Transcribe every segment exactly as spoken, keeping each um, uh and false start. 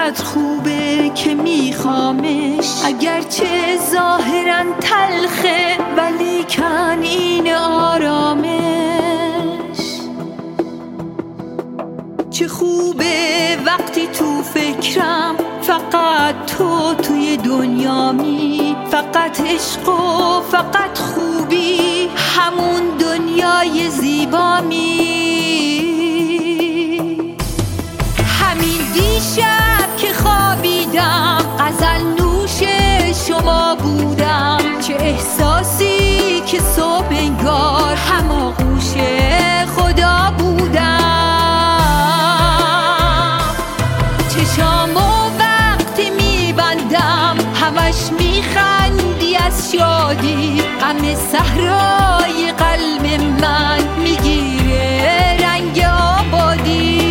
چقدر خوبه که میخوامش، اگرچه ظاهراً تلخه ولیکن این آرامش. چه خوبه وقتی تو فکرم فقط تو توی دنیامی، فقط عشق و فقط خوبی، همون دنیای زیبامی. همین دیشب که خوابیدم غزل نوش شما بودم، چه احساسی که صبح انگار هماغوش خدا بودم. چشامو وقتی میبندم همش میخندی از شادی، غم صحرای قلب من میگیره رنگ آبادی.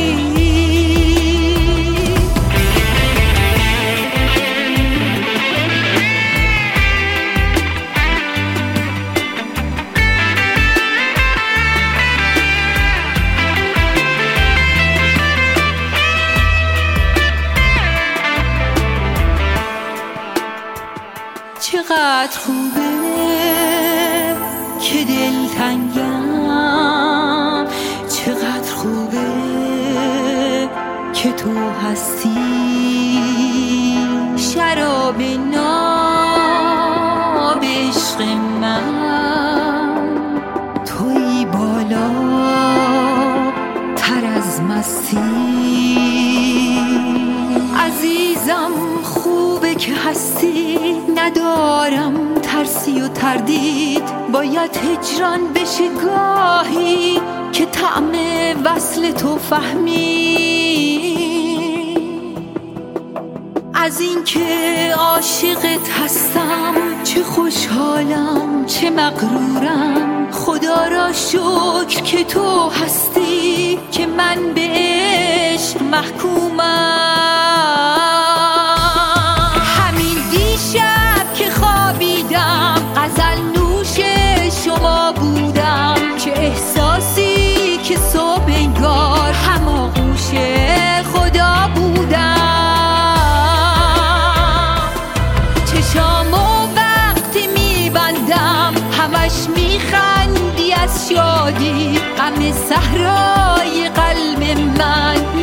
چقدر خوبه که دلتنگم، چقدر خوبه که تو هستی، شراب ناب عشق من، تویی بالا تر از مستی. عزیزم خوبه که هستی، ندارم ترسی و تردید، باید هجران بشه گاهی که طعم وصل تو فهمی. از این که عاشقت هستم چه خوشحالم چه مغرورم، خدا را شکر که تو هستی که من به عشق محکومم. غزل نوش شما بودم، چه احساسی که صبح انگار هماغوش خدا بودم. چشامو وقتی میبندم همش میخندی از شادی، غم صحرای قلب من